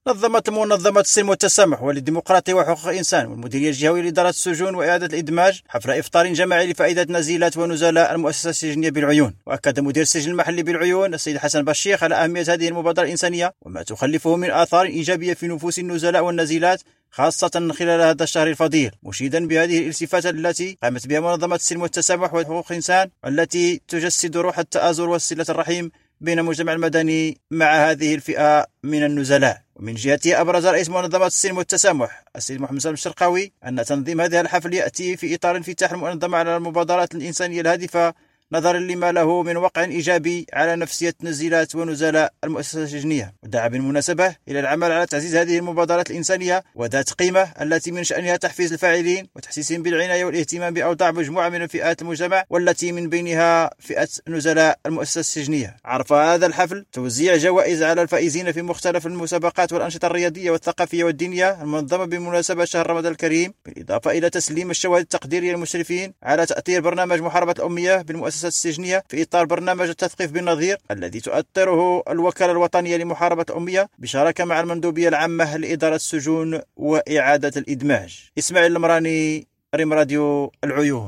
نظمت منظمة السلم والتسامح والديمقراطية وحقوق الإنسان والمديرية الجهوية لإدارة السجون وإعادة الإدماج حفل إفطار جماعي لفائدة نزيلات ونزلاء المؤسسة السجنية بالعيون. وأكد مدير السجن المحلي بالعيون السيد حسن بشيخ على أهمية هذه المبادرة الإنسانية وما تخلفه من آثار إيجابية في نفوس النزلاء والنزيلات خاصة خلال هذا الشهر الفضيل، مشيدا بهذه الالتفاتة التي قامت بها منظمة السلم والتسامح وحقوق الإنسان والتي تجسد روح التآزر وصلة الرحيم بين المجتمع المدني مع هذه الفئة من النزلاء. ومن جهته أبرز رئيس منظمة السلم والتسامح السيد محمد سالم الشرقاوي أن تنظيم هذا الحفل يأتي في إطار انفتاح المنظمة على المبادرات الإنسانية الهادفة نظرا لما له من وقع إيجابي على نفسية نزيلات ونزلاء المؤسسة السجنية. ودعا بالمناسبة إلى العمل على تعزيز هذه المبادرات الإنسانية وذات قيمة التي من شأنها تحفيز الفاعلين وتحسيسهم بالعناية والاهتمام بأوضاع مجموعة من فئات المجتمع والتي من بينها فئة نزلاء المؤسسة السجنية. عرف هذا الحفل توزيع جوائز على الفائزين في مختلف المسابقات والأنشطة الرياضية والثقافية والدينية المنظمة بمناسبة شهر رمضان الكريم، بالإضافة إلى تسليم الشواهد التقديرية للمشرفين على تأطير برنامج محاربة الأمية بالمؤسسة السجنية في إطار برنامج التثقيف بالنظير الذي تؤطره الوكالة الوطنية لمحاربة الأمية بشراكة مع المندوبية العامة لإدارة السجون وإعادة الإدماج. إسماعيل المراني، ريم راديو العيون.